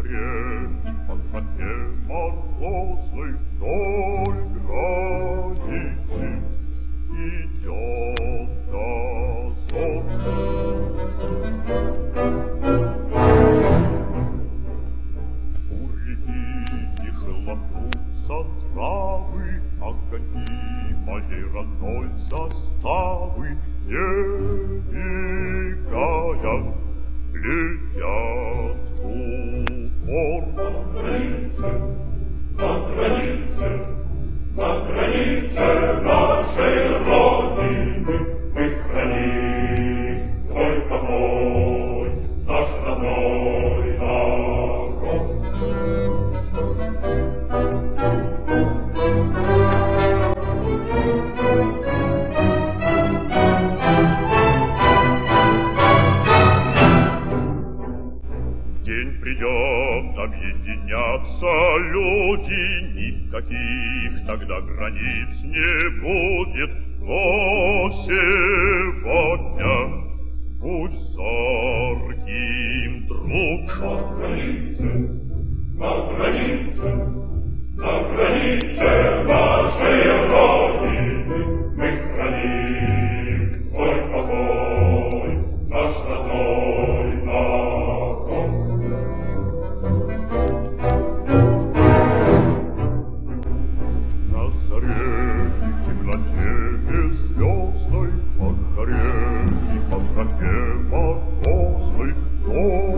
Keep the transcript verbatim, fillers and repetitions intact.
заре по тропе морозной вдоль границы идет дозор. Буряки шелохнутся травы, огоньки моей родной заставы, не мигая, глядят в упор. На границе, на границе, на границе нашей Родины мы храним только мой, наш родной народ. День придет, объединятся люди, никаких тогда границ не будет, но сегодня будь зорким, друг. На границе, на границе, на границе нашей Родины мы храним твой покой, наш родной народ. На заре и темноте беззвездной, по горе и по тропе морозной,